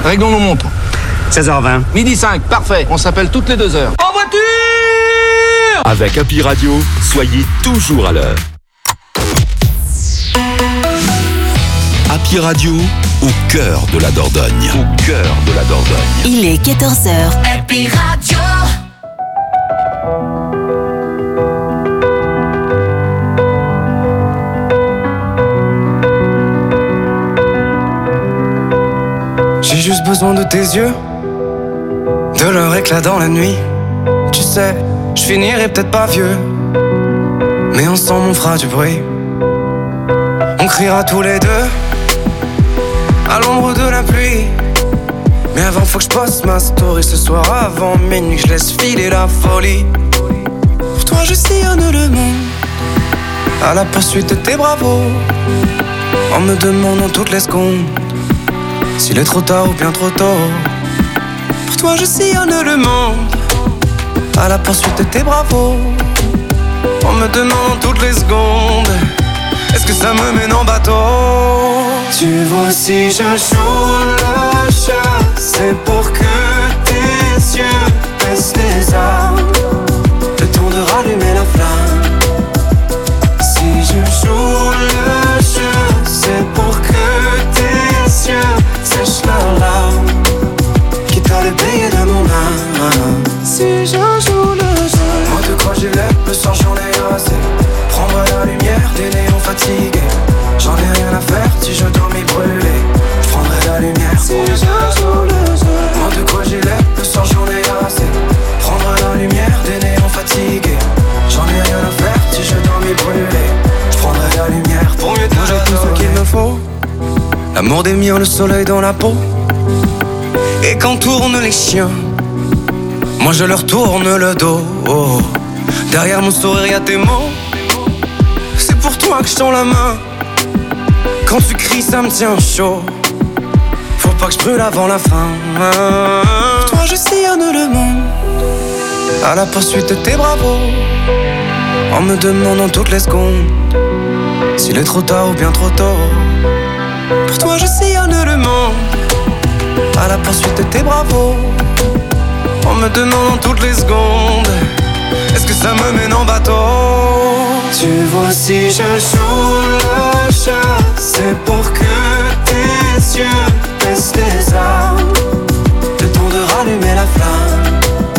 Réglons nos montres. 16h20. Midi 5, parfait. On s'appelle toutes les 2 heures. En voiture! Avec Happy Radio, soyez toujours à l'heure. Happy Radio, au cœur de la Dordogne. Au cœur de la Dordogne. Il est 14h. Happy Radio. J'ai juste besoin de tes yeux, de leur éclat dans la nuit. Tu sais, je finirai peut-être pas vieux, mais ensemble on fera du bruit. On criera tous les deux à l'ombre de la pluie. Mais avant faut que je poste ma story ce soir avant minuit, que je laisse filer la folie. Pour toi je sillonne le monde à la poursuite de tes bravos, en me demandant toutes les secondes s'il est trop tard ou bien trop tôt. Pour toi je sillonne le monde à la poursuite de tes bravos, en me demandant toutes les secondes est-ce que ça me mène en bateau. Tu vois si je joue le jeu, c'est pour que tes yeux baissent les armes, le temps de rallumer la flamme. Si je joue le jeu, c'est pour que tes yeux sèchent leurs larmes, quitte à le payer de mon âme. Si je joue le jeu, moi de quoi j'ai l'air, le soir j'en ai assez. Prendre la lumière des néons fatigués, j'en ai rien à faire si je dois m'y brûler. Je prendrai la lumière si je joue le jeu. Moi de quoi j'ai l'air, le soir j'en ai assez. Prendre la lumière des néons fatigués, j'en ai rien à faire si je dois m'y brûler. Je prendrai la lumière pour mieux t'adorer. J'ai tout ce qu'il me faut, l'amour des miens, le soleil dans la peau. Et quand tournent les chiens, moi je leur tourne le dos. Oh. Derrière mon sourire y'a tes mots, c'est pour toi que je tends la main. Quand tu cries ça me tient chaud, faut pas que je brûle avant la fin. Pour toi je sillonne le monde à la poursuite de tes bravos, en me demandant toutes les secondes s'il est trop tard ou bien trop tôt. Pour toi je sillonne le monde à la poursuite de tes bravos, en me demandant toutes les secondes est-ce que ça me mène en bateau. Tu vois si je joue le jeu, c'est pour que tes yeux baissent les armes, le temps de rallumer la flamme.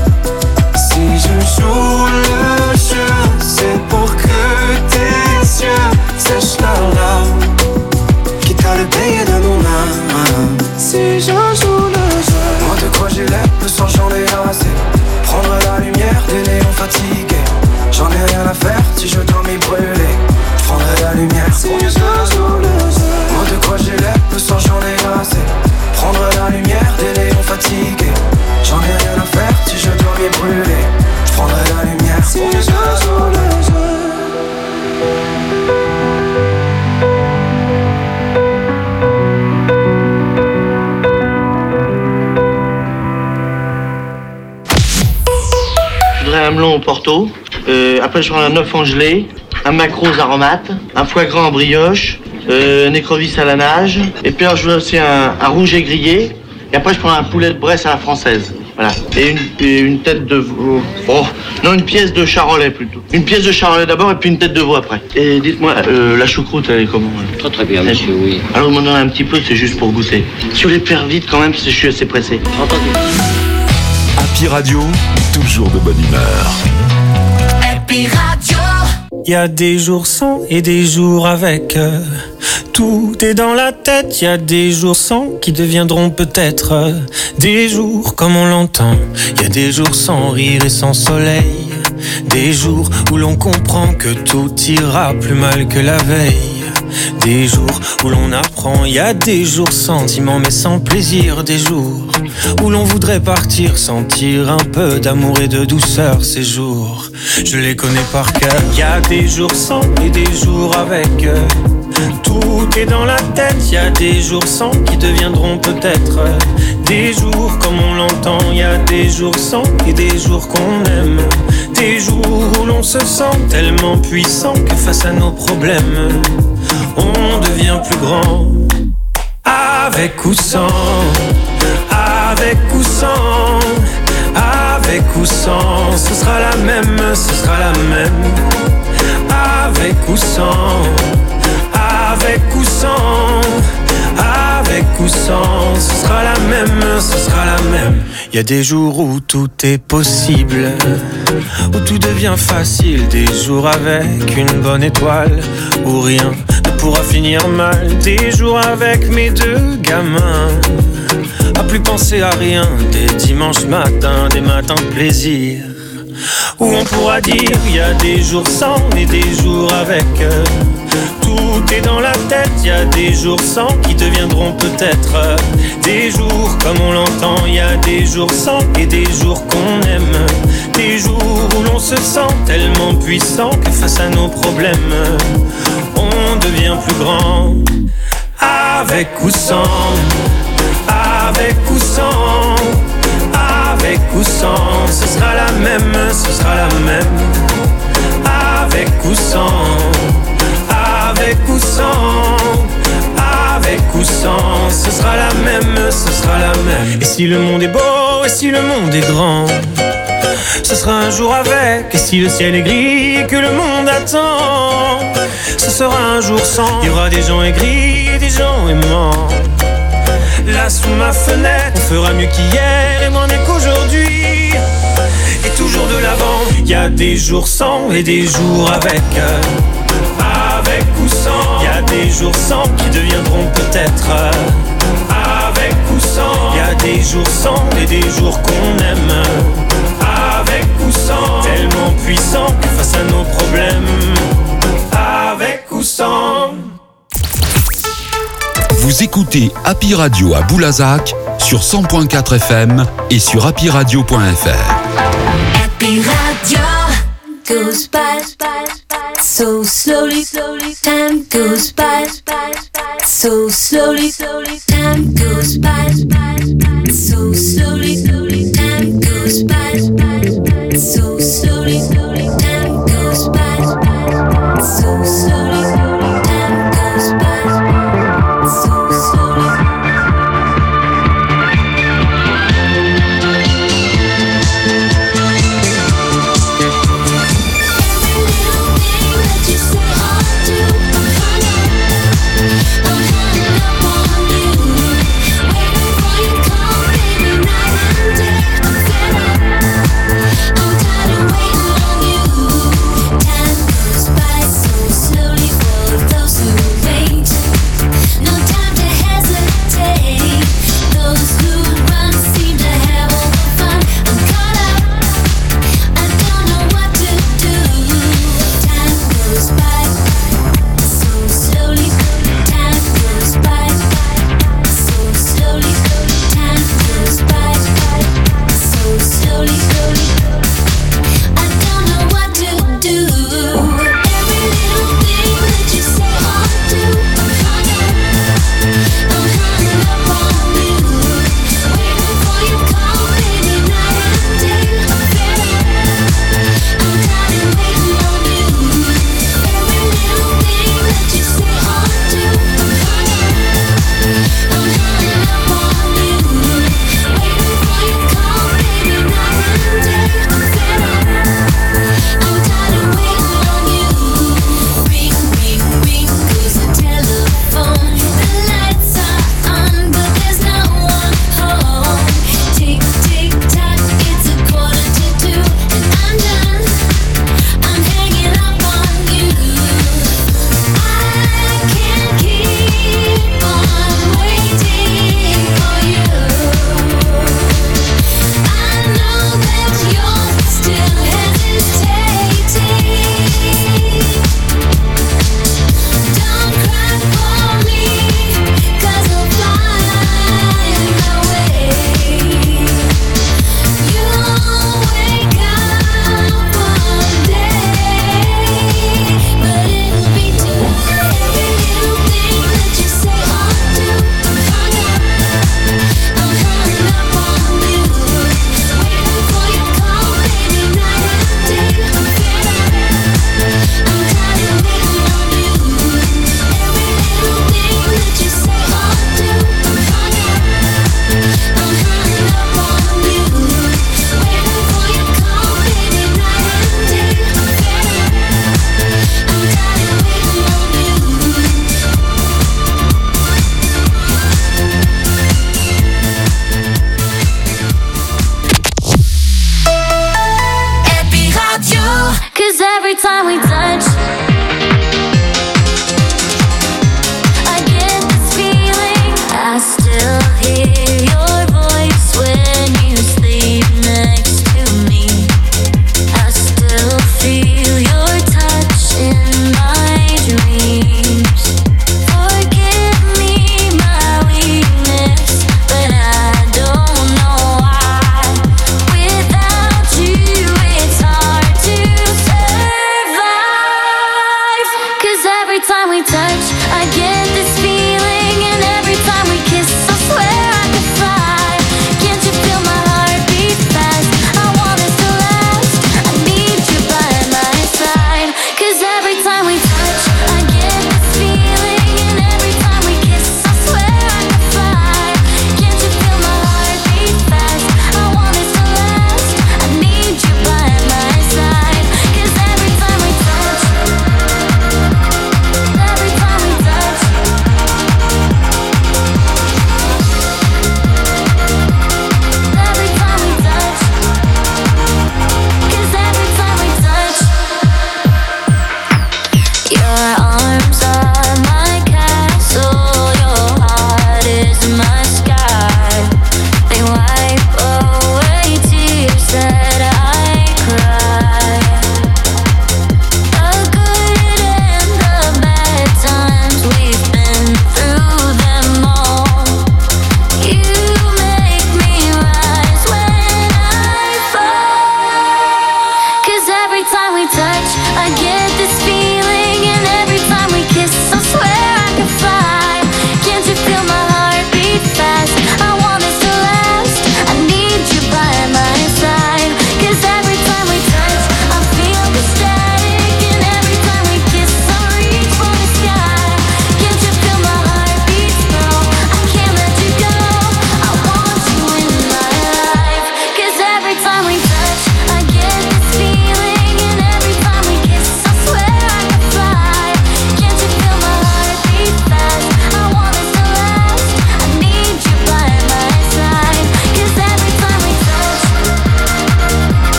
Si je joue le jeu, c'est pour que tes yeux sèchent leurs larmes, quitte à le payer de mon âme. Si je joue le jeu, moi de quoi j'ai l'air, le soir j'en ai assez. Prendre la lumière des néons fatigués, j'en ai rien à faire si je dois m'y brûler. Je prendrai la lumière si je joue le jeu. Moi de quoi j'ai l'air, le soir j'en ai assez. Prendre la lumière des néons fatigués, j'en ai rien à faire si je dois m'y brûler. Je prendrai la lumière si je joue le jeu. Un melon au Porto, après je prends un œuf en gelée, un maquereau aux aromates, un foie gras en brioche, un écrevisse à la nage, et puis alors, je veux aussi un rouget grillé, et après je prends un poulet de Bresse à la française, voilà, et une tête de veau, une pièce de charolais plutôt, une pièce de charolais d'abord et puis une tête de veau après. Et dites-moi, la choucroute elle est comment? Très très bien monsieur, oui. Alors vous m'en donnez un petit peu, c'est juste pour goûter. Si vous voulez faire vite quand même, parce que je suis assez pressé. Entendu. Happy Radio, toujours de bonne humeur. Happy Radio. Y a des jours sans et des jours avec. Tout est dans la tête. Y a des jours sans qui deviendront peut-être des jours comme on l'entend. Y a des jours sans rire et sans soleil. Des jours où l'on comprend que tout ira plus mal que la veille. Des jours où l'on apprend, y a des jours sentiments mais sans plaisir. Des jours où l'on voudrait partir, sentir un peu d'amour et de douceur. Ces jours, je les connais par cœur. Y a des jours sans et des jours avec. Tout est dans la tête. Y a des jours sans qui deviendront peut-être des jours comme on l'entend. Y a des jours sans et des jours qu'on aime. Des jours où l'on se sent tellement puissant que face à nos problèmes on devient plus grand. Avec ou sans, Avec ou sans, ce sera la même, ce sera la même. Avec ou sans, avec ou sans, avec ou sans, ce sera la même, ce sera la même. Y a des jours où tout est possible, où tout devient facile. Des jours avec une bonne étoile, où rien ne pourra finir mal. Des jours avec mes deux gamins, à plus penser à rien. Des dimanches matins, des matins de plaisir, où on pourra dire y a des jours sans et des jours avec. Tout est dans la tête, y a des jours sans qui deviendront peut-être des jours comme on l'entend. Y a des jours sans et des jours qu'on aime, des jours où l'on se sent tellement puissant que face à nos problèmes on devient plus grand. Avec ou sans, avec ou sans, avec ou sans, ce sera la même, ce sera la même. Avec ou sans, avec ou sans, avec ou sans, ce sera la même, ce sera la même. Et si le monde est beau, et si le monde est grand, ce sera un jour avec. Et si le ciel est gris et que le monde attend, ce sera un jour sans. Il y aura des gens aigris et des gens aimants. Là sous ma fenêtre, on fera mieux qu'hier et moins mieux qu'aujourd'hui. Et toujours de l'avant. Y a des jours sans et des jours avec. Avec ou sans. Y a des jours sans qui deviendront peut-être. Avec ou sans. Y a des jours sans et des jours qu'on aime. Avec ou sans. Tellement puissant que face à nos problèmes. Avec ou sans. Vous écoutez Happy Radio à Boulazac sur 100.4 FM et sur happyradio.fr. Happy Radio goes by so slowly, time goes by so slowly, time goes by so slowly, time goes by so slowly, time goes by so slowly, time goes by so slowly. I'm hanging up on you, waiting for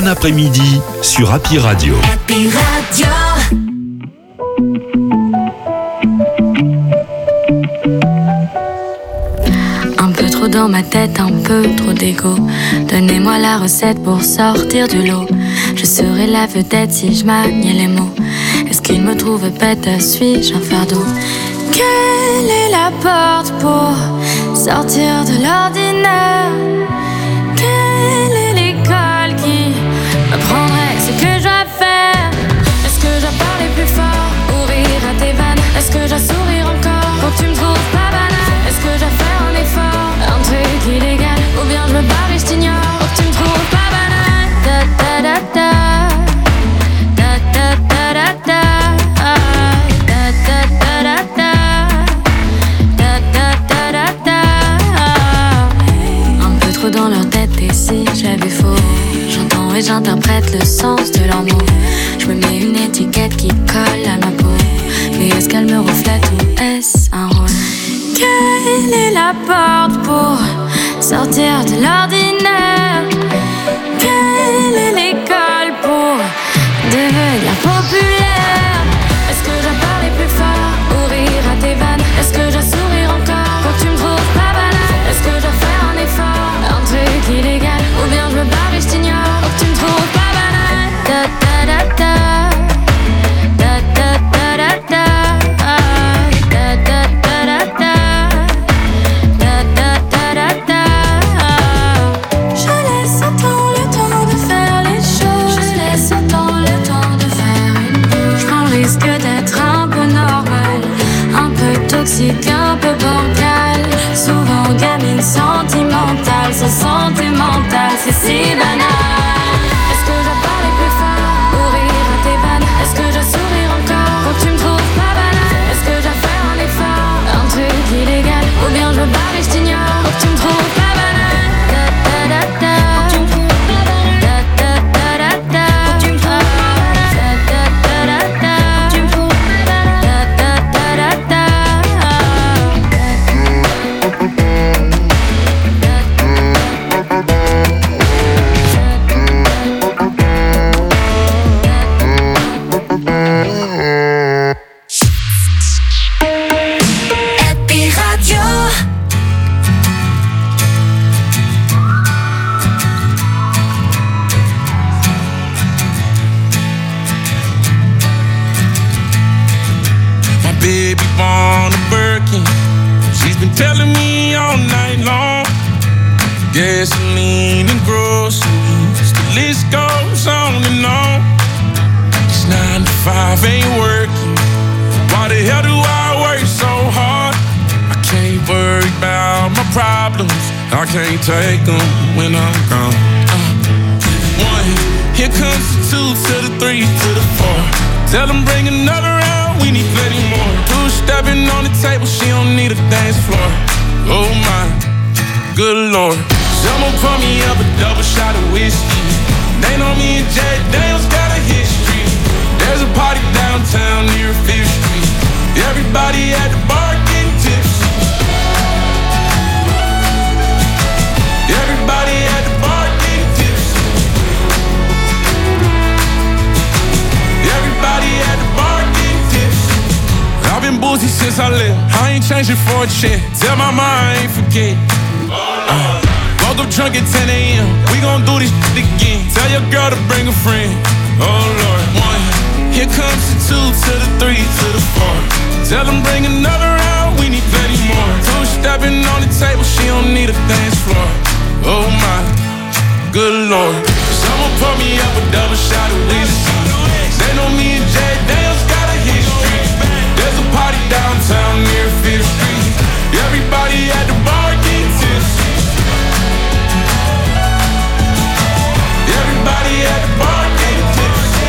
bon après-midi sur Happy Radio. Happy Radio. Un peu trop dans ma tête, un peu trop d'égo. Donnez-moi la recette pour sortir du lot. Je serai la vedette si je maniais les mots. Est-ce qu'il me trouve bête, suis-je un fardeau? Quelle est la porte pour sortir de l'ordinaire? Quelle est l'école qui m'apprendrait ce que je dois faire? Est-ce que je dois parler plus fort ou rire à tes vannes? Est-ce que je dois sourire encore pour que tu me trouves pas banale? Est-ce que je dois faire un effort, un truc illégal? Ou bien je me barre et je t'ignore pour que tu me trouves pas banale? Da da da da. Da da da da da. Da da da da da. Da da da da da. Un peu trop dans leur tête et si j'avais faux. J'entends et j'interprète le sens de leurs mots. Je me mets une étiquette qui colle à ma peau. Mais est-ce qu'elle me reflète ou est-ce un rôle? Quelle est la porte pour sortir de l'ordinaire? Quelle est l'école pour devenir populaire? Est-ce que je dois parler plus fort ou rire à tes vannes? Est-ce que je dois sourire encore pour que tu me trouves pas banale? Est-ce que je dois faire un effort, un truc illégal? Ou bien je me barre et je t'ignore pour que tu me trouves pas banale? Da da da da. Da da da da da. Da da da da da. Da da da da da. Je laisse au temps le temps de faire les choses. Je laisse au temps le temps de faire une pause. Je prends le risque d'être un peu normal, un peu toxique, un peu bancal. Souvent gamine sentimentale, se santé mentale, c'est si banal. Est-ce que je dois parler plus fort ou rire à tes vannes? Est-ce que je dois sourire encore pour que tu me trouves pas banale? Est-ce que je dois faire un effort, un truc illégal? Ou bien je me barre et je t'ignore pour que tu me trouves pas banale? Da da da da. Da da da da da. Da da da da da. Da da da da da. Happy Radio. My baby born a Birkin. She's been telling me all night long. Gasoline and groceries, the list goes on and on. It's 9 to 5, ain't working. Why the hell do I work so hard? I can't worry about my problems. I can't take them when I'm gone. 1, here comes the 2 to the 3 to the 4. Tell them bring another round, we need plenty more. 2 stepping on the table, she don't need a dance floor. Oh my, good Lord. Someone pour me up a double shot of whiskey. They know me and Jack Daniels got a history. There's a party downtown near 5th Street. Everybody at the bar getting tipsy. Everybody at the bar getting tipsy. Everybody at the bar getting tipsy. I've been boozy since I left. I ain't changing for a check. Tell my mom I ain't forget. Woke up drunk at 10 a.m. We gon' do this shit again. Tell your girl to bring a friend. Oh Lord. 1, here comes the 2 to the 3 to the 4. Tell them bring another round, we need plenty more. 2 stepping on the table, she don't need a dance floor. Oh my, good Lord. Someone pour me up a double shot of whiskey. They know me and Jack Daniels got a history. There's a party downtown near 5th Street. Everybody at the bar getting tipsy. Everybody at the bar getting tipsy.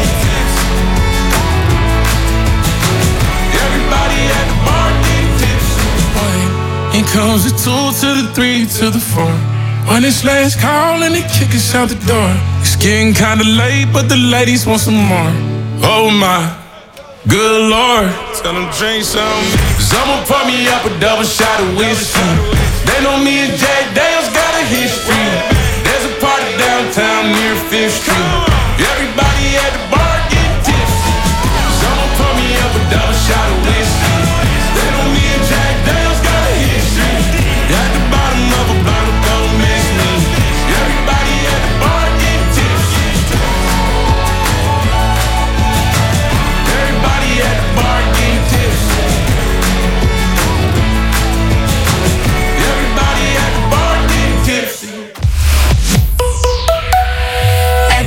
Everybody at the bar getting tipsy. Here comes the 2 to the 3 to the 4. When it's last call and they kick us out the door. It's getting kinda late, but the ladies want some more. Oh my, good Lord. Tell them drink some. Someone pour me up a double shot of whiskey. They know me and Jack Daniels got a history. There's a party downtown near 5th Street.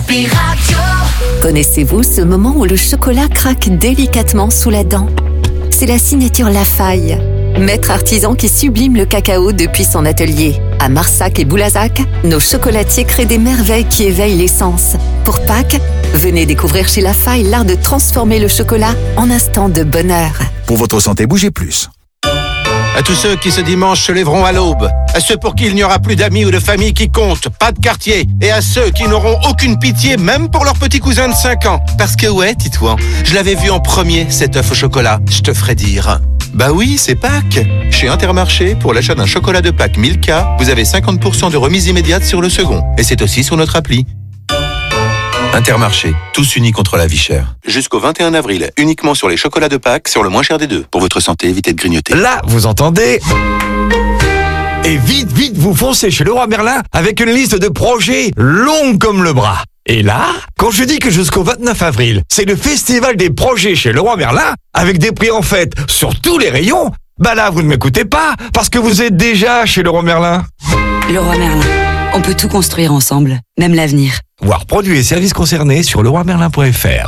Happy Radio. Connaissez-vous ce moment où le chocolat craque délicatement sous la dent? C'est la signature Lafaille, maître artisan qui sublime le cacao depuis son atelier. À Marsac et Boulazac, nos chocolatiers créent des merveilles qui éveillent les sens. Pour Pâques, venez découvrir chez Lafaille l'art de transformer le chocolat en instant de bonheur. Pour votre santé, bougez plus. À tous ceux qui ce dimanche se lèveront à l'aube, à ceux pour qui il n'y aura plus d'amis ou de famille qui comptent, pas de quartier, et à ceux qui n'auront aucune pitié même pour leur petit cousin de 5 ans. Parce que ouais, Titouan, je l'avais vu en premier, cet œuf au chocolat, je te ferai dire. Bah oui, c'est Pâques. Chez Intermarché, pour l'achat d'un chocolat de Pâques Milka, vous avez 50% de remise immédiate sur le second. Et c'est aussi sur notre appli. Intermarché, tous unis contre la vie chère. Jusqu'au 21 avril, uniquement sur les chocolats de Pâques, sur le moins cher des deux. Pour votre santé, évitez de grignoter. Là, vous entendez? Et vite, vite, vous foncez chez Leroy Merlin avec une liste de projets longue comme le bras. Et là, quand je dis que jusqu'au 29 avril, c'est le festival des projets chez Leroy Merlin, avec des prix en fête sur tous les rayons, bah là, vous ne m'écoutez pas, parce que vous êtes déjà chez Leroy Merlin. Leroy Merlin, on peut tout construire ensemble, même l'avenir. Voir produits et services concernés sur leroymerlin.fr.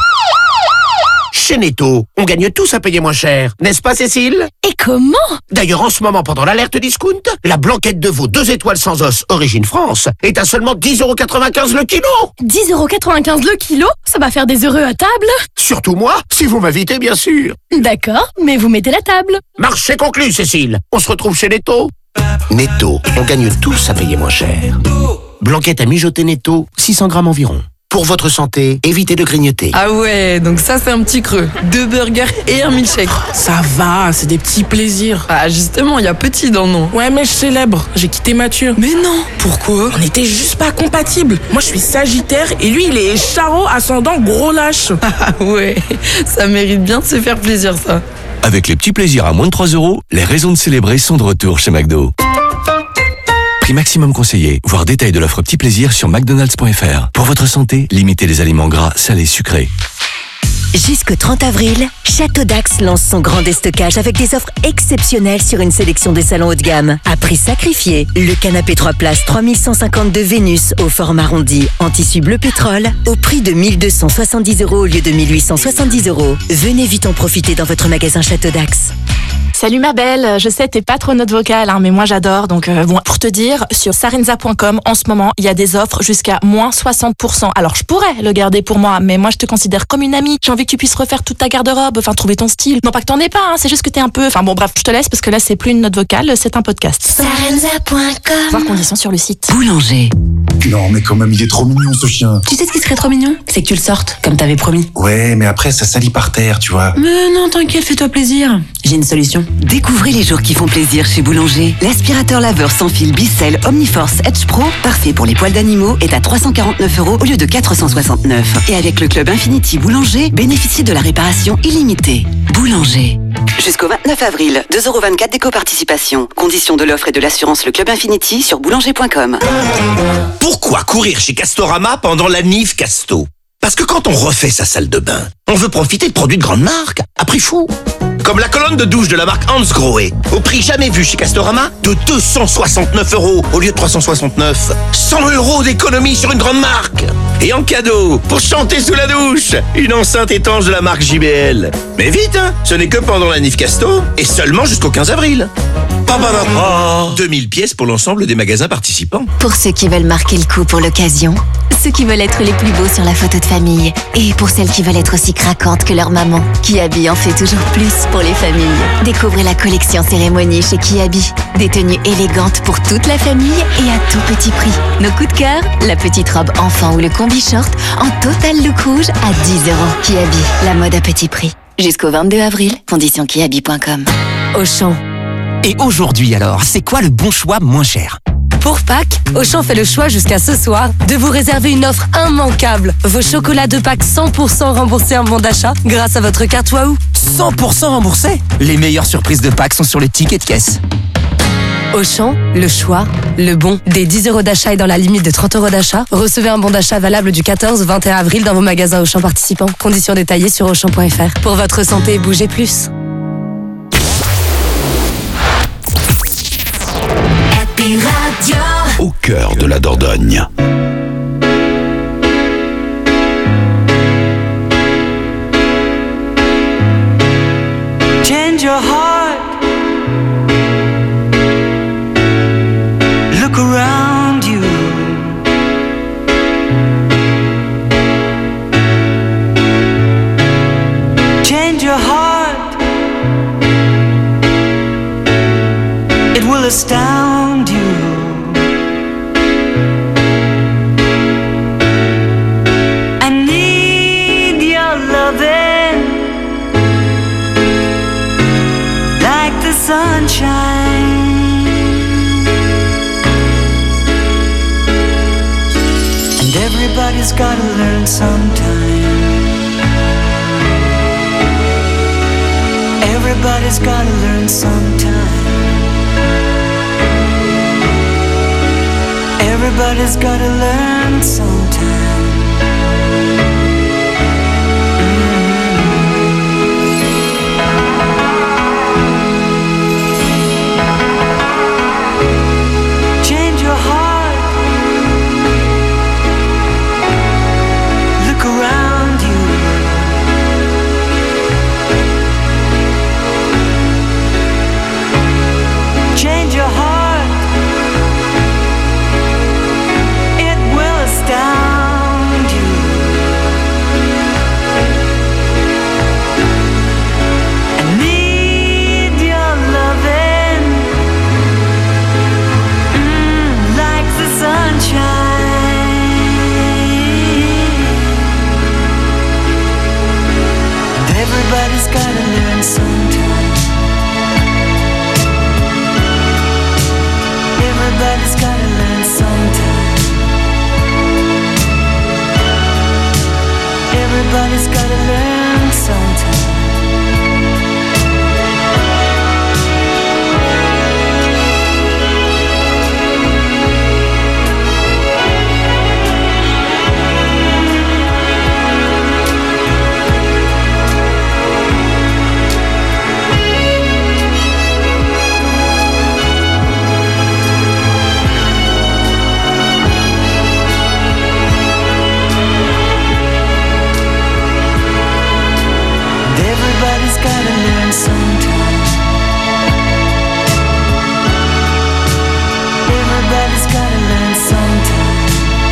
Chez Netto, on gagne tous à payer moins cher, n'est-ce pas Cécile? Et comment? D'ailleurs, en ce moment, pendant l'alerte discount, la blanquette de veau 2 étoiles sans os, origine France, est à seulement 10,95€ le kilo. 10,95€ le kilo? Ça va faire des heureux à table? Surtout moi, si vous m'invitez, bien sûr. D'accord, mais vous mettez la table. Marché conclu, Cécile. On se retrouve chez Netto. Netto, on gagne tous à payer moins cher. Blanquette à mijoter Netto, 600 grammes environ. Pour votre santé, évitez de grignoter. Ah ouais, donc ça c'est un petit creux. 2 burgers et un milkshake. Ça va, c'est des petits plaisirs. Ah justement, il y a petit dans le nom. Ouais, mais je célèbre. J'ai quitté Mathieu. Mais non, pourquoi? On était juste pas compatibles. Moi je suis Sagittaire et lui il est Charo ascendant gros lâche. Ah ouais, ça mérite bien de se faire plaisir ça. Avec les petits plaisirs à moins de 3€, les raisons de célébrer sont de retour chez McDo. Prix maximum conseillé, voir détail de l'offre Petit Plaisir sur mcdonalds.fr. Pour votre santé, limitez les aliments gras, salés, sucrés. Jusqu'au 30 avril, Château d'Axe lance son grand déstockage avec des offres exceptionnelles sur une sélection de salons haut de gamme. À prix sacrifié, le canapé 3 places 3152 Vénus au format arrondi en tissu bleu pétrole au prix de 1270€ au lieu de 1870€. Venez vite en profiter dans votre magasin Château d'Axe. Salut ma belle, je sais t'es pas trop notre vocale, mais moi j'adore, donc bon, pour te dire, sur sarenza.com en ce moment, il y a des offres jusqu'à moins 60%. Alors je pourrais le garder pour moi, mais moi je te considère comme une amie, j'ai envie que tu puisses refaire toute ta garde-robe, enfin trouver ton style. Non pas que t'en aies pas, c'est juste que t'es un peu... Enfin bon bref, je te laisse parce que là c'est plus une note vocale, c'est un podcast. Sarenza.com. Voir conditions sur le site. Boulanger. Non mais quand même, il est trop mignon ce chien. Tu sais ce qui serait trop mignon? C'est que tu le sortes, comme t'avais promis. Ouais, mais après ça salit par terre, tu vois. Mais non, t'inquiète, fais-toi plaisir. J'ai une solution. Découvrez les jours qui font plaisir chez Boulanger. L'aspirateur laveur sans fil Bicel Omniforce Edge Pro, parfait pour les poils d'animaux, est à 349€ au lieu de 469. Et avec le club Infinity Boulanger, bénéficiez de la réparation illimitée. Boulanger. Jusqu'au 29 avril, 2,24€ d'éco-participation. Conditions de l'offre et de l'assurance Le Club Infinity sur boulanger.com. Pourquoi courir chez Castorama pendant la Nif Casto? Parce que quand on refait sa salle de bain, on veut profiter de produits de grande marque, à prix fou. Comme la colonne de douche de la marque Hansgrohe, au prix jamais vu chez Castorama, de 269€ au lieu de 369. 100€ d'économie sur une grande marque. Et en cadeau, pour chanter sous la douche, une enceinte étanche de la marque JBL. Mais vite, hein, ce n'est que pendant la Nif Casto, et seulement jusqu'au 15 avril. 2000 pièces pour l'ensemble des magasins participants. Pour ceux qui veulent marquer le coup pour l'occasion, ceux qui veulent être les plus beaux sur la photo de famille, et pour celles qui veulent être aussi craquantes que leur maman, Kiabi en fait toujours plus pour les familles. Découvrez la collection cérémonie chez Kiabi. Des tenues élégantes pour toute la famille et à tout petit prix. Nos coups de cœur, la petite robe enfant ou le combi short en total look rouge à 10€. Kiabi, la mode à petit prix. Jusqu'au 22 avril, conditions kiabi.com. Auchan. Et aujourd'hui alors, c'est quoi le bon choix moins cher? Pour Pâques, Auchan fait le choix jusqu'à ce soir de vous réserver une offre immanquable. Vos chocolats de Pâques 100% remboursés en bon d'achat grâce à votre carte Waouh. 100% remboursés? Les meilleures surprises de Pâques sont sur les tickets de caisse. Auchan, le choix, le bon. Des 10€ d'achat et dans la limite de 30€ d'achat. Recevez un bon d'achat valable du 14 au 21 avril dans vos magasins Auchan participants. Conditions détaillées sur Auchan.fr. Pour votre santé, bougez plus. Au cœur de la Dordogne. Change your heart. Look around you. Change your heart. It will astound you. I need your loving like the sunshine. And everybody's gotta learn sometime. Everybody's gotta learn sometime. Everybody's gotta learn sometime. Change your heart. Look around you. Change your heart. It will astound you. I need your loving like the sunshine. And everybody's gotta learn sometime. Everybody's gotta learn sometime. Everybody's gotta learn sometime. Everybody's gotta learn sometime. Everybody's gotta learn sometime.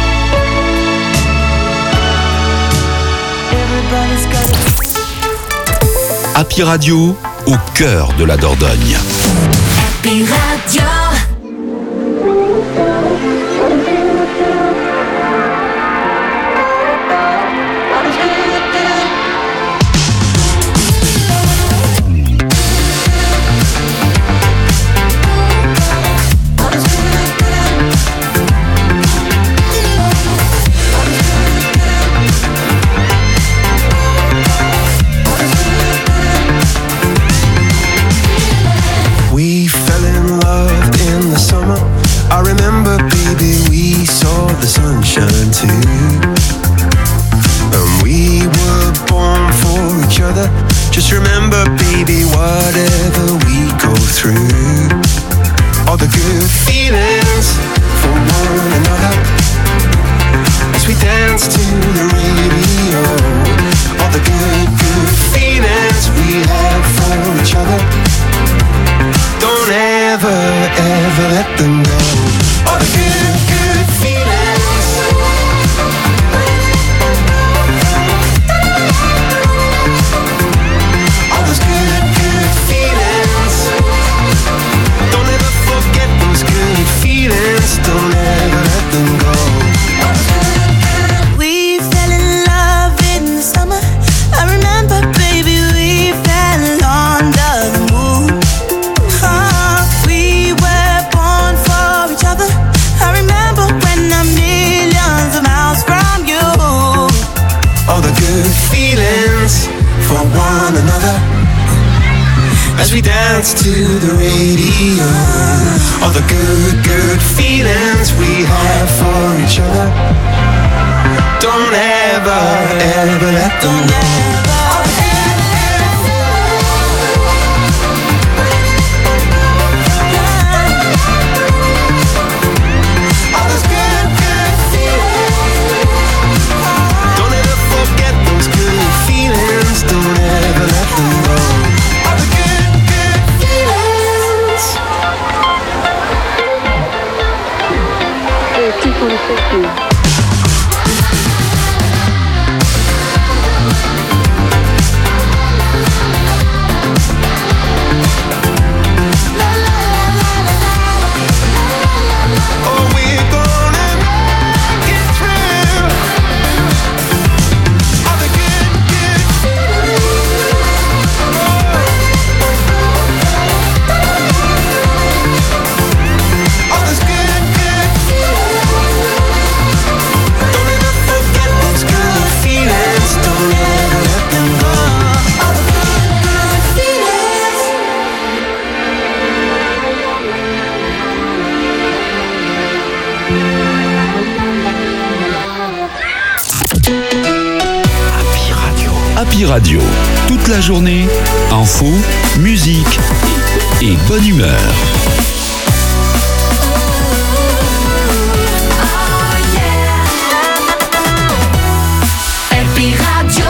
Everybody's gotta. Happy Radio, au cœur de la Dordogne. Happy Radio. We fell in love in the summer. I remember, baby, we saw the sunshine too. And we were born for each other. Just remember, baby, whatever we go through, all the good feelings for one another, as we dance to the radio. All the good, good feelings we have for each other. Don't ever, ever let them go. All the good, good feelings. All those good, good feelings. Don't ever forget those good feelings. Don't ever let them go. We fell in love in the summer. I remember, baby, we fell under the moon. We were born for each other. I remember when I'm millions of miles from you. All the good feelings for one another, as we dance to the radio. All the good, good feelings we have for each other. Don't ever, ever let them go. Don't ever forget those good feelings. Don't ever let them go. All the good Happy Radio, toute la journée, info, musique et bonne humeur. Happy Radio.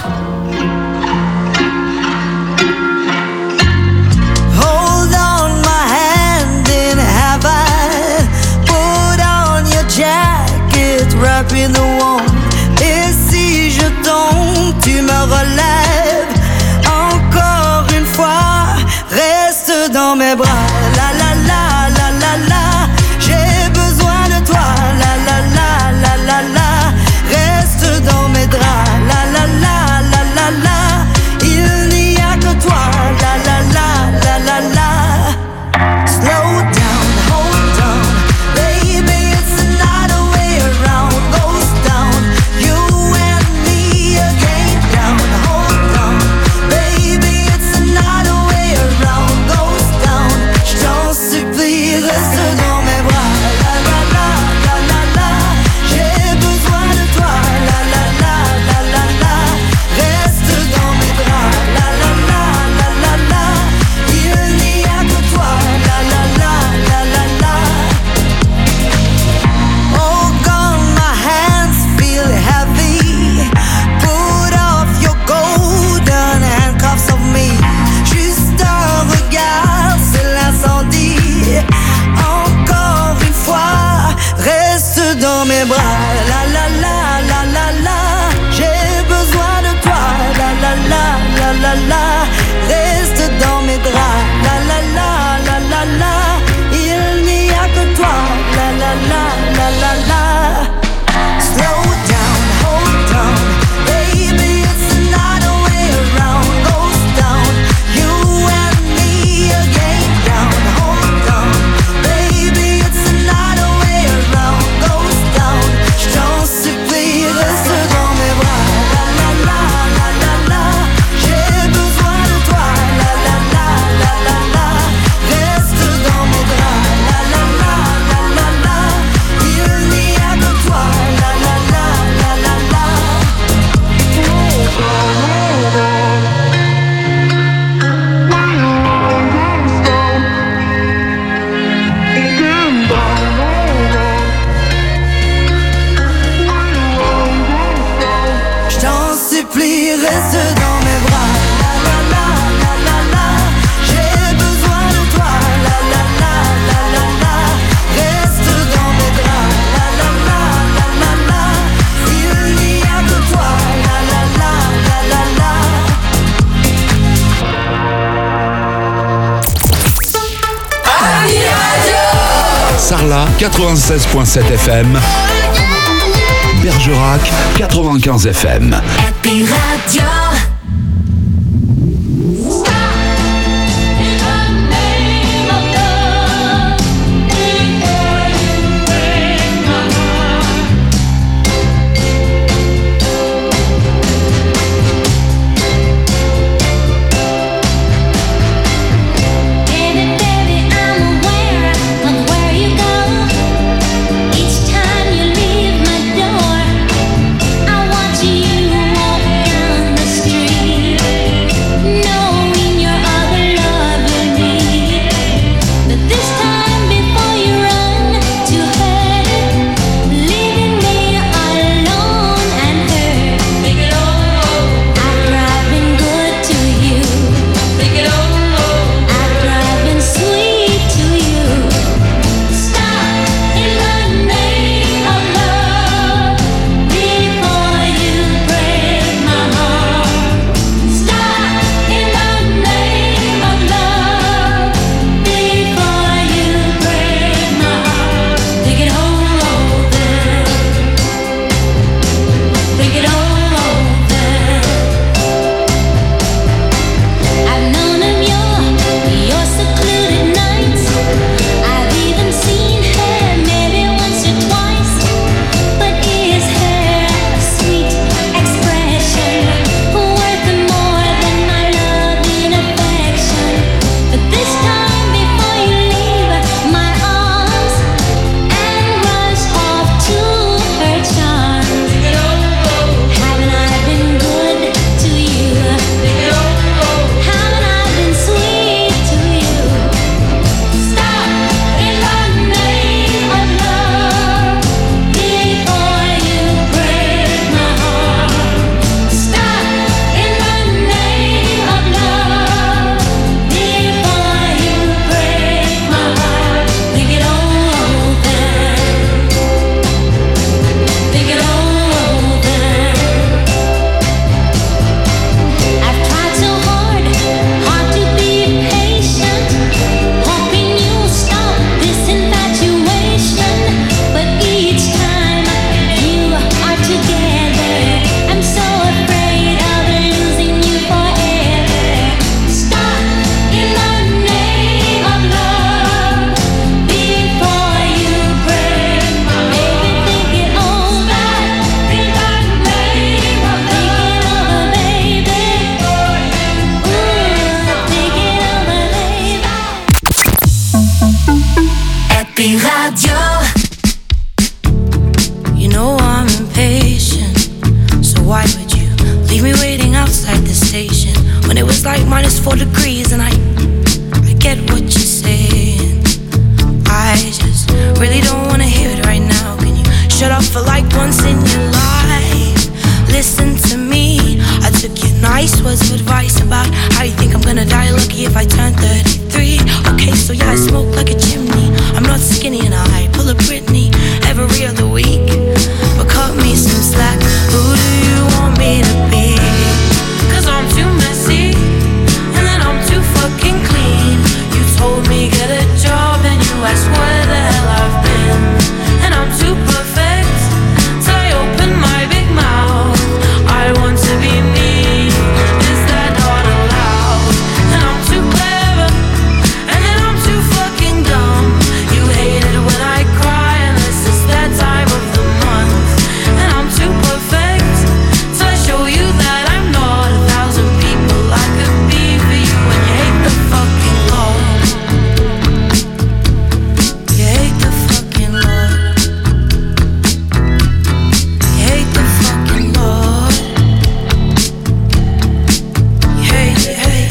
Hold on my hand and have I put on your jacket, wrap in the warm. Et si je tombe, tu me relèves. Encore une fois, reste dans mes bras. La la la la la la, j'ai besoin de toi. La la la la la la, reste dans mes draps. La la la la la la, il n'y a que toi. La la la la la la, slow down, hold on, baby, it's another way around. Goes down, you and me again. Down, hold on, baby, it's another way around. Goes down, je t'en supplie, reste dans mes bras. La la la la la la, j'ai besoin de toi. La la la la la la, reste dans mes bras. La la la la la la, il n'y a que toi. La la la la la la. Oh God, my hands feel heavy. Put off your golden handcuffs of me. Juste un regard, c'est l'incendie. Encore une fois, reste dans mes bras. La la la la la la, j'ai besoin de toi. La la la la la la, reste dans mes draps. La la la la la la, il n'y a que toi. La la la la la la, slow down, hold on, baby, it's another way around. Goes down, you and me again. Down, hold on, baby, it's another way around. Goes down, je t'en supplie, reste dans mes bras. La la la la la la, j'ai besoin de toi. La la la la la la, reste dans mes draps. La la la la la la, il n'y a que toi. La la la la la la. Je t'en supplie, reste dans mes bras. La la la la la la, j'ai besoin de toi. La la la la la la, reste dans mes draps. La la la la la la, il n'y a que toi. La la la la la la. Sarlat 96.7 FM, Bergerac 95 FM. Happy Radio. Each time you leave my door, I watch you walk down the was like -4 degrees, and I get what you're saying. I just really don't wanna hear it right now. Can you shut up for like once in your life? Listen to me. I took your nice words of advice about how you think I'm gonna die lucky if I turn 33. Okay, so yeah, I smoke like a chimney. I'm not skinny and I pull a Britney every other week. But cut me some slack. Who do you want me to be? 'Cause I'm too messy, and then I'm too fucking clean. You told me get a job, and you asked where the hell I've been. And I'm too perfect, so I open my big mouth. I want to be me. Is that not allowed? And I'm too clever, and then I'm too fucking dumb. You hate it when I cry, and this is that time of the month. And I'm too perfect, so I show you that I'm not 1,000 people I could be for you. And you hate the fucking Lord. You hate the fucking Lord. You hate the fucking Lord. You hate, you hate.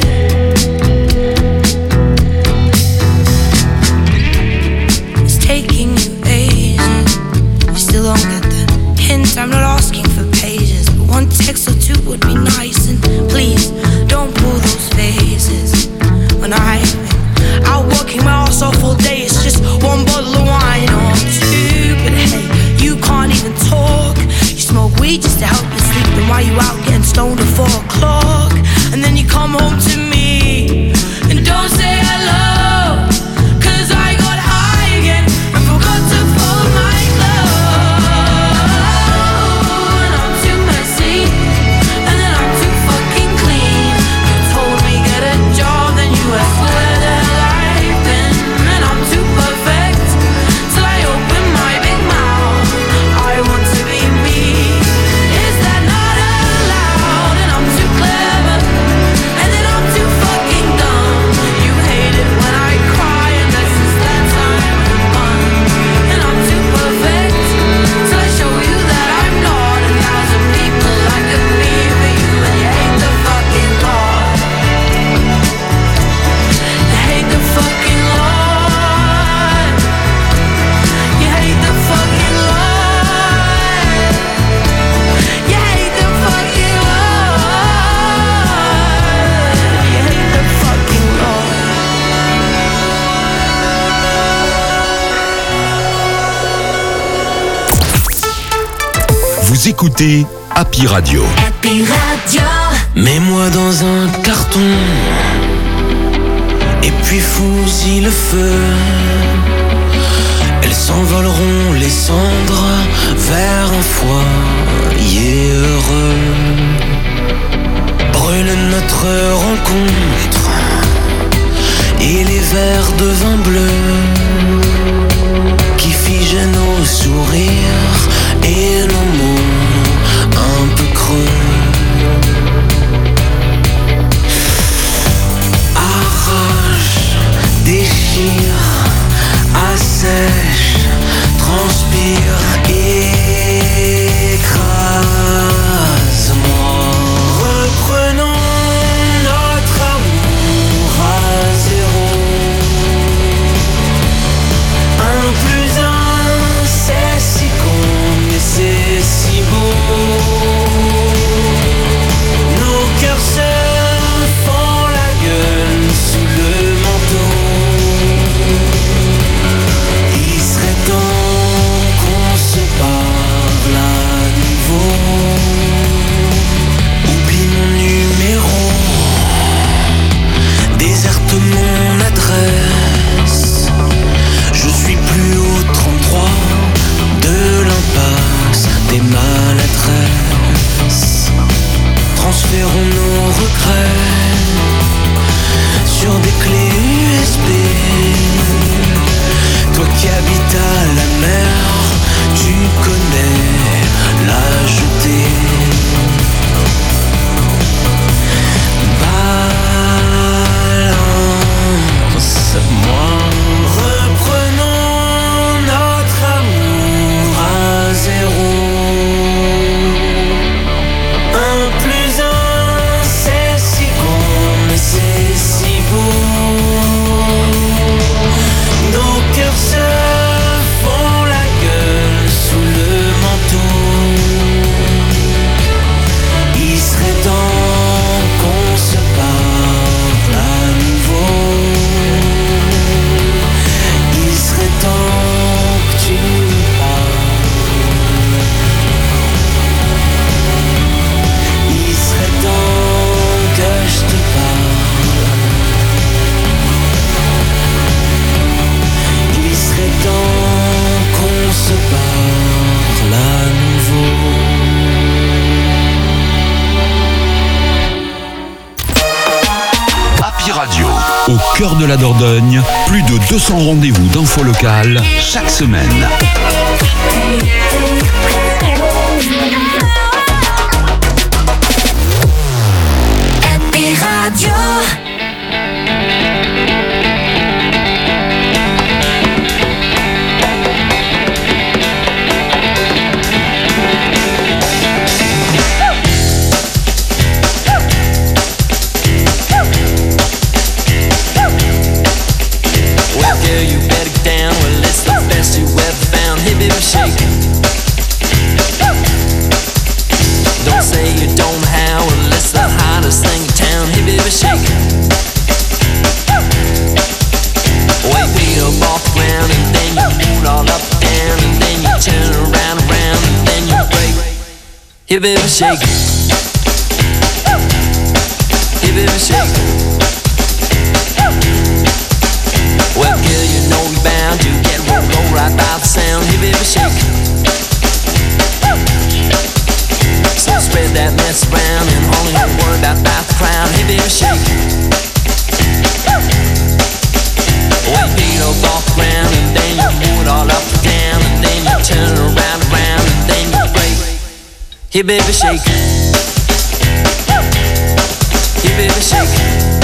It's taking you ages. You still don't get the hint. I'm not asking for pages, but one text or two would be nice. And please don't pull those faces. When I've been out working my ass off all day, it's just one bottle of wine or two. But hey, you can't even talk. You smoke weed just to help you sleep. Then why you out getting stoned at 4 o'clock? And then you come home to me and don't say hello. 'Cause I got high again and forgot to fold my clothes. And I'm too messy, and then I'm too fucking clean. You told me get a job, then you asked where the hell I've been. And I'm too perfect, so I open my big mouth. I want to be me. Is that not allowed? And I'm too clever, and then I'm too fucking dumb. You hate it when I cry, and this is that time of the month. And I'm too perfect, so I show you that I'm not 1,000 people I could be for you. And you hate the fucking Lord. You hate the fucking Lord. You hate the fucking Lord. You hate the fucking Lord. You hate the fucking Lord. Vous écoutez Happy Radio. Happy Radio. Mets-moi dans un carton et puis fous-y le feu. Elles s'envoleront les cendres vers un foyer heureux. Brûle notre rencontre et les verres de vin bleu qui figent nos sourires et nos mots un peu creux. Arrache, déchire, assèche, transpire, écrase-moi. Reprenons notre amour à zéro. cœur de la Dordogne, plus de 200 rendez-vous d'infos locales chaque semaine. Happy Radio. Shake. Don't say you don't have, well, it's the hottest thing in town. Hey baby, shake. Wait, beat up off the ground, and then you move all up and down, and then you turn around, and then you break. Hey baby, shake. Hey baby, shake. Well, girl, you know you're bound to get rolled right by the sound. Hey, baby, shake. So spread that mess around and only worry about the crowd. Hey, baby, shake. Well, beat up off the ground and then you move it all up and down, and then you turn around, and then you break. Hey, baby, shake. Hey, baby, shake.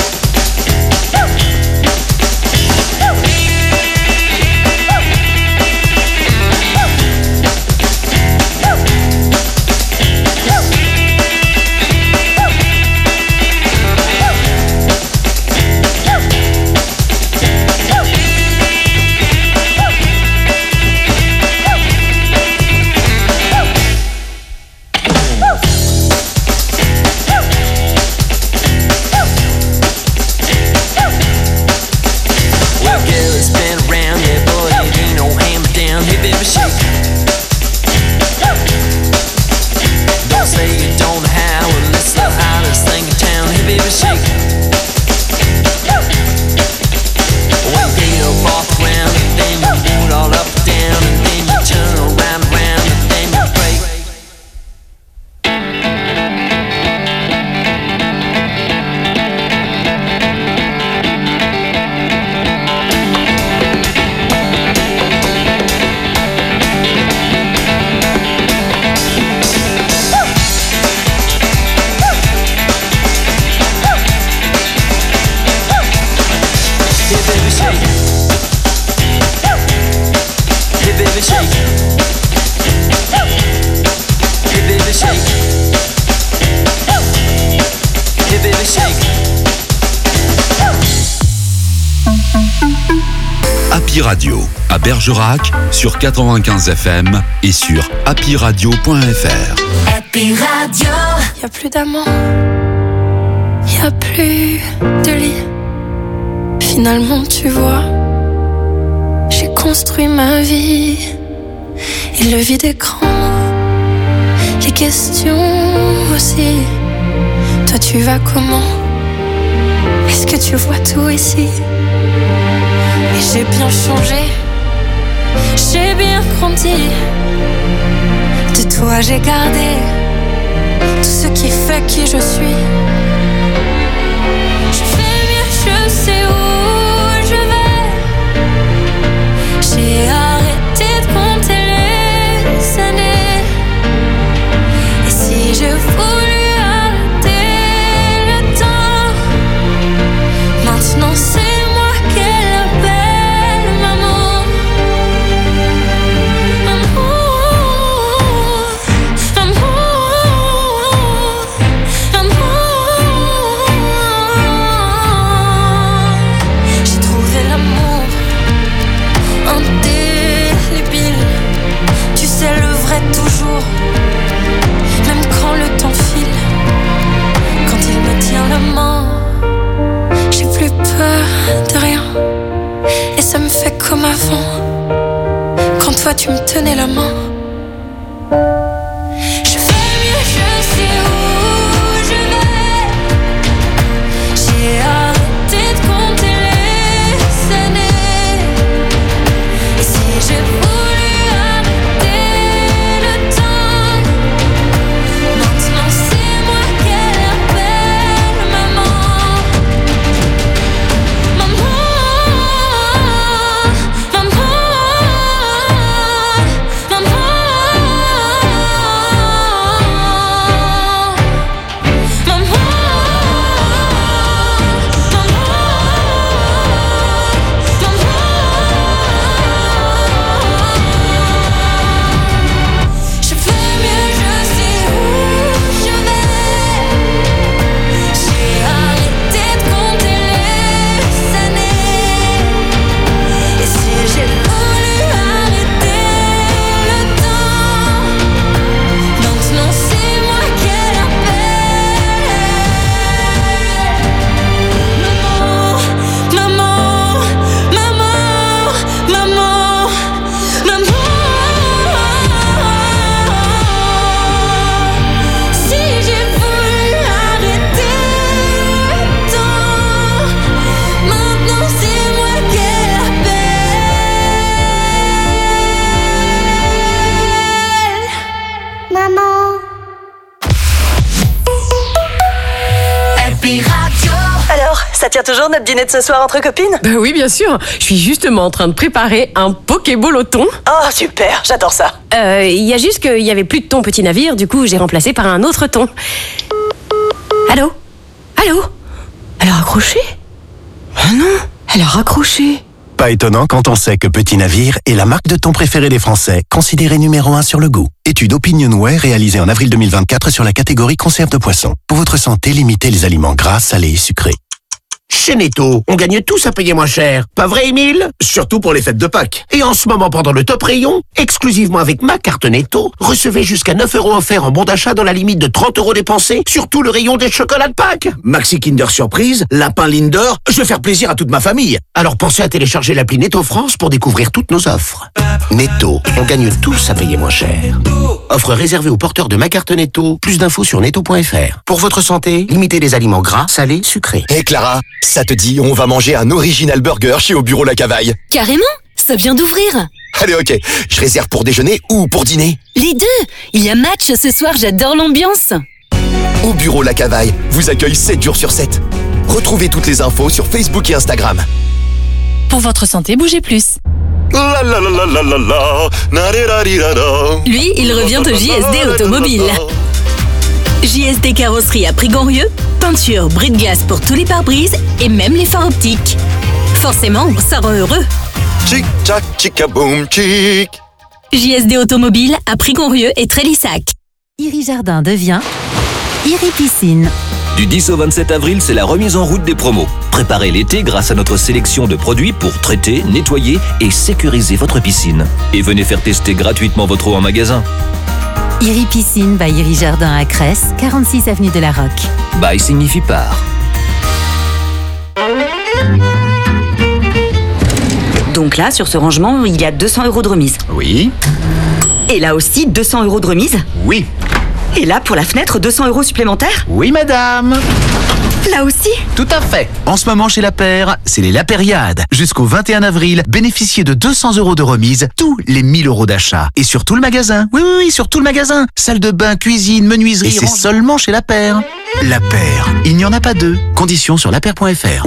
Happy Radio à Bergerac sur 95 FM et sur happyradio.fr. Happy Radio. Y a plus d'amant, y a plus de lit. Finalement, tu vois, j'ai construit ma vie et le vide est grand. Les questions aussi. Toi, tu vas comment? Est-ce que tu vois tout ici? Et j'ai bien changé, j'ai bien grandi. De toi j'ai gardé tout ce qui fait qui je suis. Je fais mieux, je sais où je vais. J'ai arrêté de compter les années. Et si je voulais arrêter le temps, maintenant c'est toujours, même quand le temps file, quand il me tient la main, j'ai plus peur de rien, et ça me fait comme avant, quand toi tu me tenais la main. Je fais mieux, je sais où je vais, j'ai arrêté de compter les années, et si j'ai voulu maman. Ça tient toujours notre dîner de ce soir entre copines? Bah oui, bien sûr. Je suis justement en train de préparer un Pokéball au thon. Oh, super, j'adore ça. Il y a juste qu'il y avait plus de thon petit navire, du coup j'ai remplacé par un autre thon. Allô? Allô? Elle a raccroché? Oh non, elle a raccroché. Pas étonnant quand on sait que Petit Navire est la marque de thon préférée des Français, considérée numéro 1 sur le goût. Étude Opinionway réalisée en avril 2024 sur la catégorie conserve de poisson. Pour votre santé, limitez les aliments gras, salés et sucrés. Chez Netto, on gagne tous à payer moins cher. Pas vrai, Émile? Surtout pour les fêtes de Pâques. Et en ce moment, pendant le top rayon, exclusivement avec ma carte Netto, recevez jusqu'à 9 € offerts en bon d'achat dans la limite de 30 € dépensés sur tout le rayon des chocolats de Pâques. Maxi Kinder Surprise, Lapin Linder, je vais faire plaisir à toute ma famille. Alors pensez à télécharger l'appli Netto France pour découvrir toutes nos offres. Netto, on gagne tous à payer moins cher. Offre réservée aux porteurs de ma carte Netto. Plus d'infos sur netto.fr. Pour votre santé, limitez les aliments gras, salés, sucrés. Hé Clara, ça te dit, on va manger un original burger chez Au Bureau La Cavaille. Carrément, ça vient d'ouvrir. Allez, ok, je réserve pour déjeuner ou pour dîner? Les deux. Il y a match ce soir, j'adore l'ambiance. Au Bureau La Cavaille vous accueille 7 jours sur 7. Retrouvez toutes les infos sur Facebook et Instagram. Pour votre santé, bougez plus. Lui, il revient au JSD Automobile. JSD Carrosserie à Prix-Gonrieux, peinture, bris de glace pour tous les pare-brises et même les phares optiques. Forcément, ça rend heureux. Tchic tchac tchicaboum tchic. JSD Automobile à Prix-Gonrieux et Trélissac. Iri Jardin devient Iri Piscine. Du 10 au 27 avril, c'est la remise en route des promos. Préparez l'été grâce à notre sélection de produits pour traiter, nettoyer et sécuriser votre piscine. Et venez faire tester gratuitement votre eau en magasin. Iri Piscine by Iri Jardin à Cresse, 46 avenue de la Roque. By signifie par. Donc là, sur ce rangement, il y a 200 € de remise. Oui. Et là aussi, 200 € de remise. Oui. Et là, pour la fenêtre, 200 € supplémentaires. Oui, madame. Là aussi. Tout à fait. En ce moment, chez La Paire, c'est les La Périade. Jusqu'au 21 avril, bénéficiez de 200 € de remise, tous les 1000 € d'achat. Et sur tout le magasin. Oui, sur tout le magasin. Salle de bain, cuisine, menuiserie. Et c'est seulement chez La Paire. La Paire. Il n'y en a pas deux. Conditions sur lapaire.fr.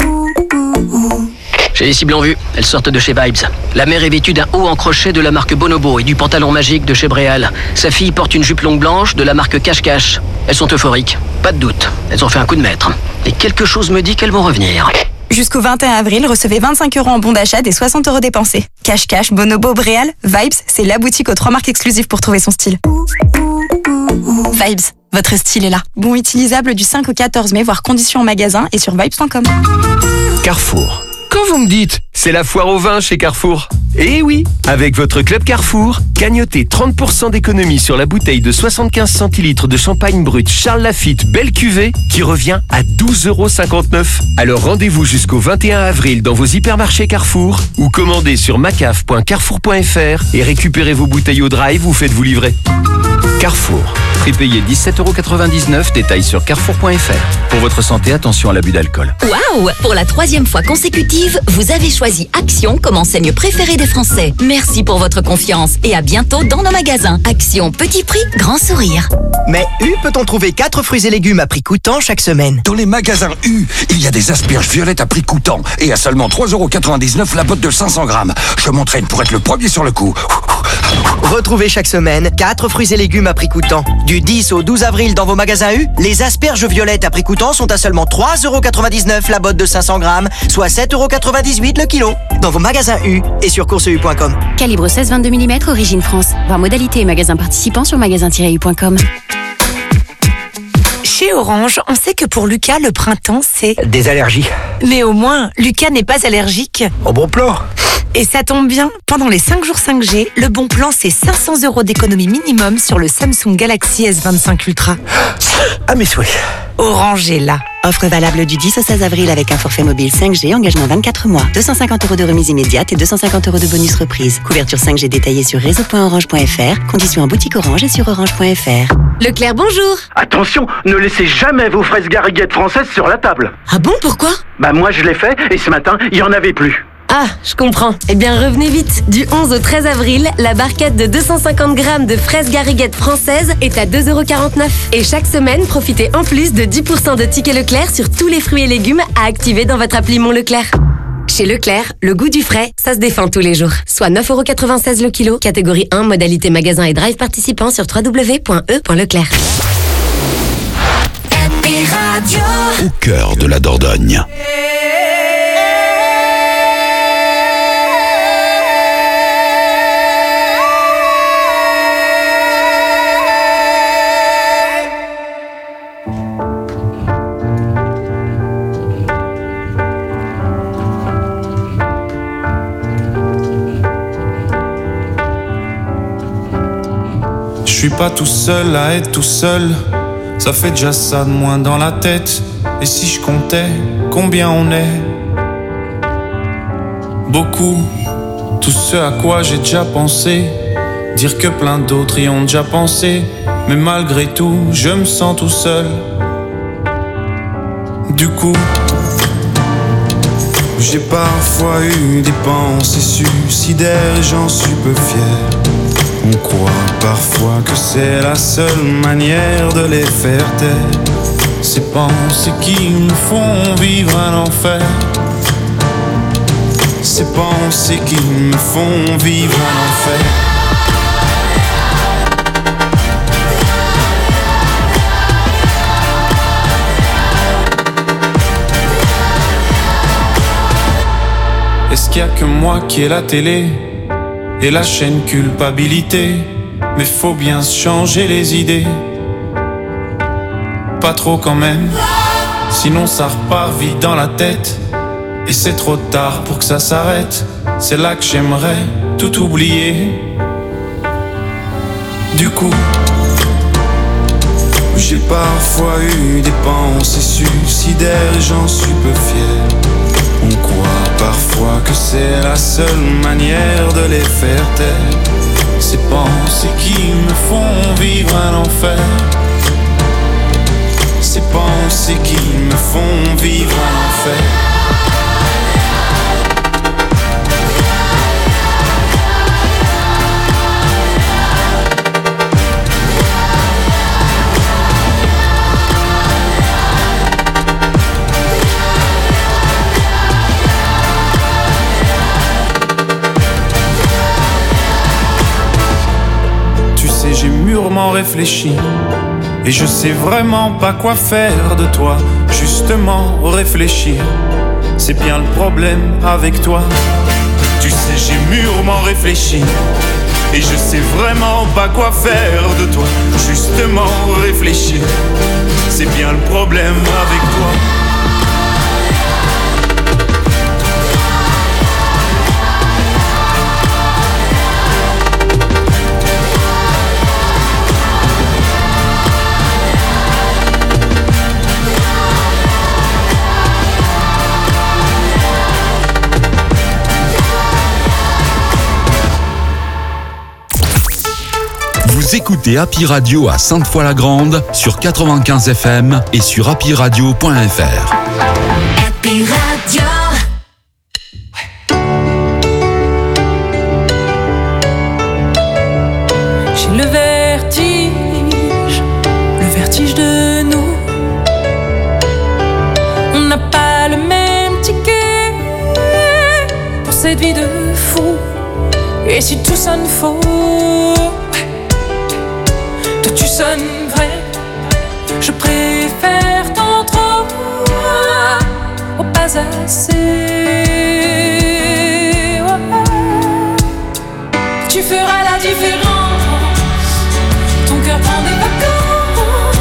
J'ai les cibles en vue, elles sortent de chez Vibes. La mère est vêtue d'un haut en crochet de la marque Bonobo et du pantalon magique de chez Bréal. Sa fille porte une jupe longue blanche de la marque Cache-Cache. Elles sont euphoriques, pas de doute. Elles ont fait un coup de maître. Et quelque chose me dit qu'elles vont revenir. Jusqu'au 21 avril, recevez 25 € en bon d'achat des 60 € dépensés. Cache-Cache, Bonobo, Bréal, Vibes, c'est la boutique aux 3 marques exclusives pour trouver son style. Vibes, votre style est là. Bon utilisable du 5 au 14 mai, voire conditions en magasin et sur vibes.com. Carrefour. Quand vous me dites, c'est la foire au vin chez Carrefour. Eh oui, avec votre club Carrefour, gagnotez 30% d'économie sur la bouteille de 75 centilitres de champagne brut Charles Lafite Belle Cuvée qui revient à 12,59 €. Alors rendez-vous jusqu'au 21 avril dans vos hypermarchés Carrefour ou commandez sur macaf.carrefour.fr et récupérez vos bouteilles au drive ou faites-vous livrer. Carrefour. Prix payé 17,99 €, détails sur carrefour.fr. Pour votre santé, attention à l'abus d'alcool. Waouh! Pour la 3e fois consécutive, vous avez choisi Action comme enseigne préférée des Français. Merci pour votre confiance et à bientôt dans nos magasins. Action, petit prix, grand sourire. Mais U peut-on trouver 4 fruits et légumes à prix coûtant chaque semaine? Dans les magasins U, il y a des asperges violettes à prix coûtant et à seulement 3,99 € la botte de 500 grammes. Je m'entraîne pour être le premier sur le coup. Retrouvez chaque semaine 4 fruits et légumes à prix coûtant. Du 10 au 12 avril dans vos magasins U, les asperges violettes à prix coûtant sont à seulement 3,99 € la botte de 500 grammes, soit 7,98 € le kilo. Dans vos magasins U et sur courseu.com. Calibre 16-22 mm, origine France. Voir modalité et magasins participants sur magasin-u.com. Chez Orange, on sait que pour Lucas, le printemps, c'est... Des allergies. Mais au moins, Lucas n'est pas allergique. Au bon plan. Et ça tombe bien, pendant les 5 jours 5G, le bon plan, c'est 500 € d'économie minimum sur le Samsung Galaxy S25 Ultra. À mes souhaits. Orange est là. Offre valable du 10 au 16 avril avec un forfait mobile 5G, engagement 24 mois. 250 € de remise immédiate et 250 € de bonus reprise. Couverture 5G détaillée sur réseau.orange.fr. Conditions en boutique Orange et sur orange.fr. Leclerc, bonjour. Attention, ne laissez jamais vos fraises gariguettes françaises sur la table. Ah bon, pourquoi? Moi je l'ai fait et ce matin, il n'y en avait plus. Ah, je comprends. Eh bien, revenez vite. Du 11 au 13 avril, la barquette de 250 grammes de fraises gariguettes françaises est à 2,49 €. Et chaque semaine, profitez en plus de 10% de tickets Leclerc sur tous les fruits et légumes à activer dans votre appli Mon Leclerc. Chez Leclerc, le goût du frais, ça se défend tous les jours. Soit 9,96 € le kilo, catégorie 1, modalité magasin et drive participant sur www.e.leclerc. Au cœur de la Dordogne. Je suis pas tout seul à être tout seul. Ça fait déjà ça de moins dans la tête. Et si je comptais combien on est? Beaucoup. Tout ce à quoi j'ai déjà pensé. Dire que plein d'autres y ont déjà pensé. Mais malgré tout, je me sens tout seul. Du coup, j'ai parfois eu des pensées suicidaires et j'en suis peu fier. On croit parfois que c'est la seule manière de les faire taire. Ces pensées qui nous font vivre un enfer. Ces pensées qui me font vivre un enfer. Est-ce qu'il y a que moi qui ai la télé et la chaîne culpabilité? Mais faut bien se changer les idées. Pas trop quand même, sinon ça repart vite dans la tête. Et c'est trop tard pour que ça s'arrête. C'est là que j'aimerais tout oublier. Du coup, j'ai parfois eu des pensées suicidaires et j'en suis peu fier. On croit parfois que c'est la seule manière de les faire taire. Ces pensées qui me font vivre un enfer. Ces pensées qui me font vivre un enfer. J'ai mûrement réfléchi et je sais vraiment pas quoi faire de toi. Justement réfléchir, c'est bien le problème avec toi. Tu sais, j'ai mûrement réfléchi et je sais vraiment pas quoi faire de toi. Justement réfléchir, c'est bien le problème avec toi. Vous écoutez Happy Radio à Sainte-Foy-la-Grande sur 95 FM et sur happyradio.fr. Happy Radio. J'ai le vertige de nous. On n'a pas le même ticket pour cette vie de fou. Et si tout sonne faux, toi tu sonnes vrai. Je préfère tant trop au pas assez. Tu feras la différence. Ton cœur prend des vacances.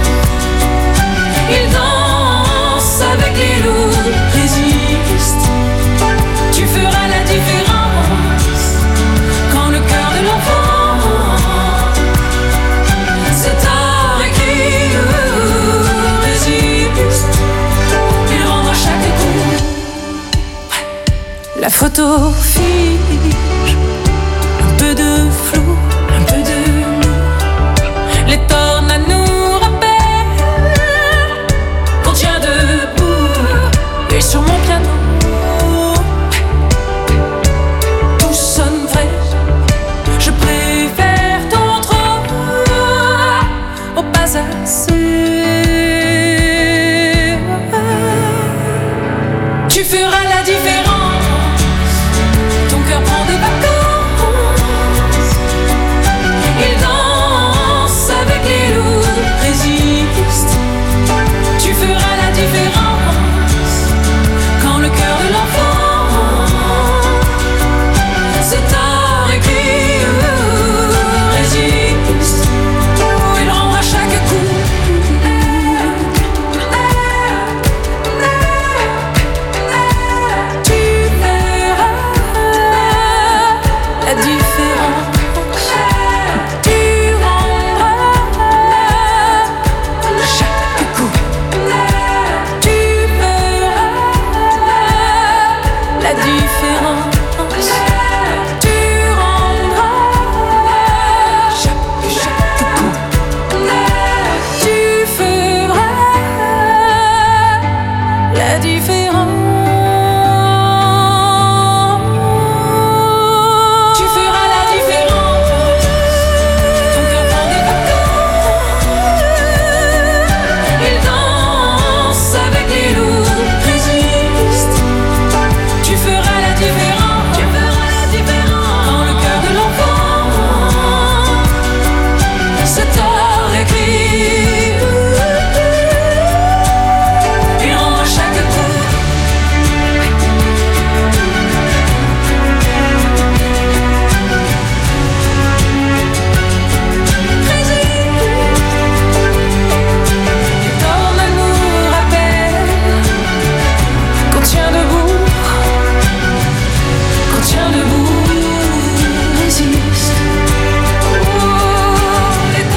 Il danse avec les loups. Résiste. Tu feras la différence. Quand le cœur de l'enfant c'est avec qui résiste. Il rendra chaque coup. La photo fige. Un peu de flou, un peu de nous. Les tornades nous rappellent qu'on tient debout. Et sur mon piano, à se